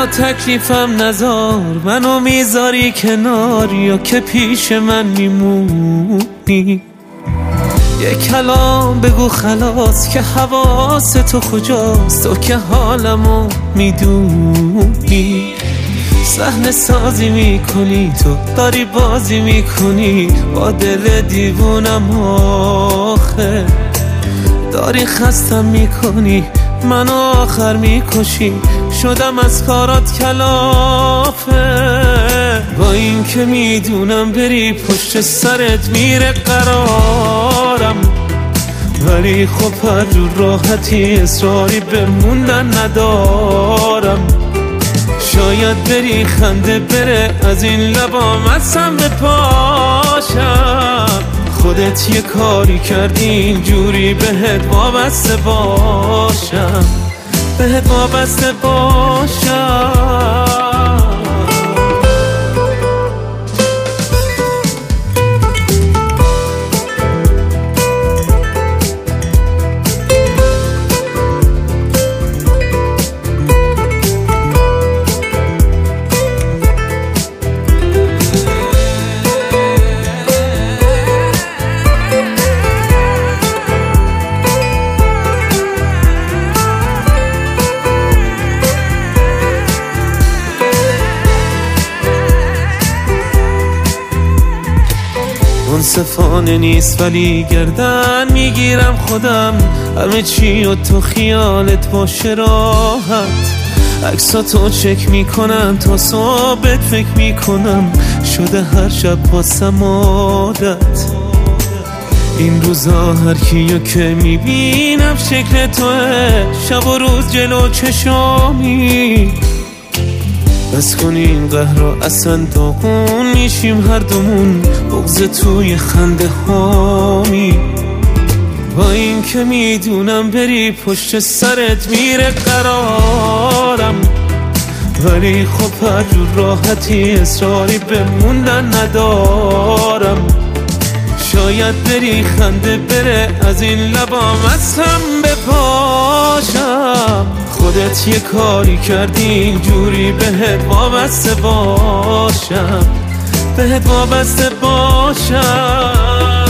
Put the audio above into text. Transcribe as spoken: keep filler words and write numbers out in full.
تکلیفم نزار، منو میذاری کنار یا که پیش من میمونی. یه کلام بگو خلاص که حواس تو کجاست، تو که حالمو میدونی. صحنه سازی میکنی، تو داری بازی میکنی با دل دیوونم آخه. داری خستم میکنی، منو آخر میکشی، شدم از کارات کلافه. با این که میدونم بری پشت سرت میره قرارم، ولی خب هر جور راحتی اصراری بموندن ندارم. شاید بری خنده بره از این لبام اصلا بپاشم. خودت یه کاری کردی اینجوری بهت وابسته باشم، بهت وابسته باشم. منصفانه نیست ولی گردن میگیرم خودم، همه چی و تو خیالت باشه راحت. عکساتو چک میکنم تا صبح فکر میکنم، شده هر شب واسم عادت. این روزا هر کیو که میبینم شکل توه، شب و روز جلو چشامی. بس کنی این قهر رو اصلا داغون میشیم هر دومون، بغض توی خنده هامی. با این که میدونم بری پشت سرت میره قرارم، ولی خب هر جور راحتی اصراری بموندن ندارم. شاید بری خنده بره از این لبام اصلا بپاشم. خودت یه کاری کردی اینجوری بهت وابسته باشم، بهت وابسته باشم.